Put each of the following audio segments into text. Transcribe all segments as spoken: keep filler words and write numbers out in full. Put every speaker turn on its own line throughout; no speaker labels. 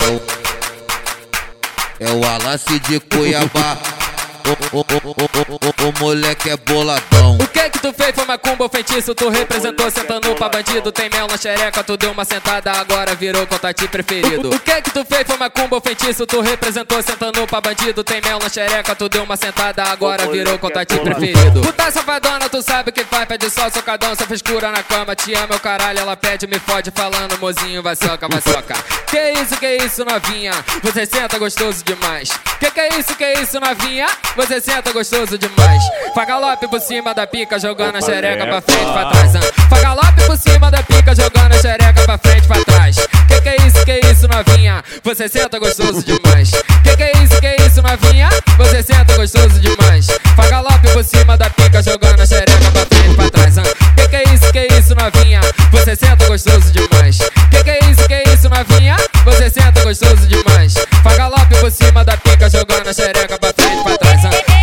o, é o Wallace de Cuiabá. O, o, o, o, o, o moleque é boladão.
O que que tu fez foi macumba ou feitiço? Tu representou sentando pra bandido. Tem mel na xereca, tu deu uma sentada, agora virou contati preferido. O que que tu fez foi macumba ou feitiço? Tu representou sentando pra bandido. Tem mel na xereca, tu deu uma sentada, agora virou contati preferido. Puta safadona, tu sabe o que faz, pede só socadão, só frescura na cama. Te ama, o caralho, ela pede, me fode falando, mozinho, vai soca, vai soca. Que isso, que isso, novinha? Você senta gostoso demais. Que que é isso, que é isso, novinha? Você senta gostoso demais. Faz galope por cima da pica, jogando a xereca pra frente, pra trás. Faz galope por cima da pica, jogando a xereca pra frente, pra trás. Que que é isso, que é isso, novinha? Você senta gostoso demais. Que que é isso, que é isso, novinha? Você senta gostoso demais. Faz galope por cima da pica, jogando a xereca pra frente, pra trás. Que que é isso, que é isso, novinha? Você senta gostoso demais. Que que é isso, que é isso, novinha? Você senta gostoso demais. Faz galope por cima da pica, jogando a xereca pra frente, pra trás.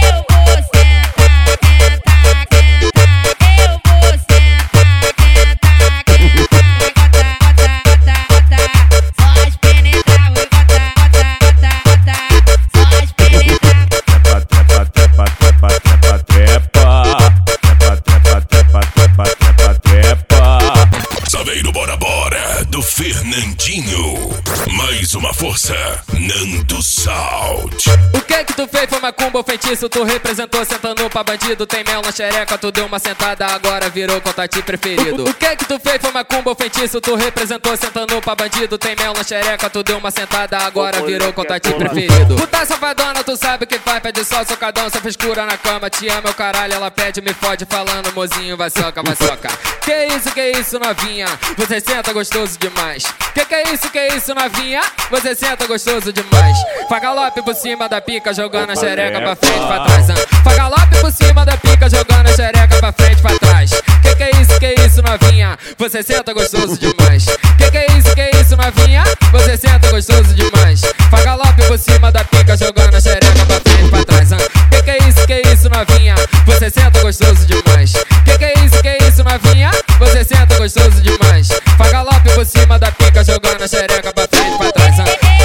Bora Bora do Fernandinho. Mais uma força, Nando Salt.
O que que tu fez foi macumba ou feitiço? Tu representou sentando pra bandido. Tem mel na xereca, tu deu uma sentada, agora virou contati preferido. O, o que que tu fez foi macumba ou feitiço? Tu representou sentando pra bandido. Tem mel na xereca, tu deu uma sentada, agora virou contati preferido. Puta safadona, tu sabe o que faz, pede só socadão, só frescura na cama. Te ama, o caralho, ela pede, me fode falando, mozinho, vai soca, vai soca. Que isso, que isso, novinha? Você senta gostoso demais. Que que é isso, que é isso, novinha? Você senta gostoso demais. Faz galope por cima da pica, jogando a xereca pra frente, pra trás. Faz galope por cima da pica, jogando a xereca pra frente, pra trás. Que que é isso, que é isso, novinha? Você senta gostoso demais. Que que é isso, que é isso, novinha? Você senta gostoso demais. Faz galope por cima da pica, jogando a xereca pra frente, pra trás. Que que é isso, que é isso, novinha? Você senta gostoso demais. Que que é isso, que é isso, novinha? Você senta gostoso demais. Faz galope por cima da pica, jogando a xereca pra frente, pra trás.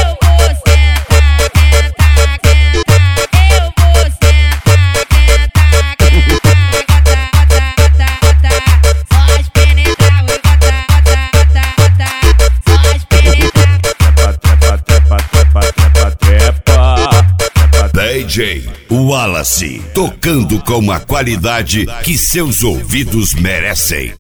D J Wallace, tocando com a qualidade que seus ouvidos merecem.